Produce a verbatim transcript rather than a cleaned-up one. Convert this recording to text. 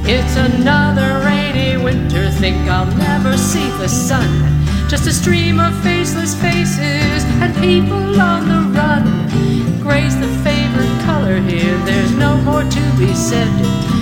It's another rainy winter, think I'll never see the sun. Just a stream of faceless faces and people on the run. Gray's the favorite color here, there's no more to be said.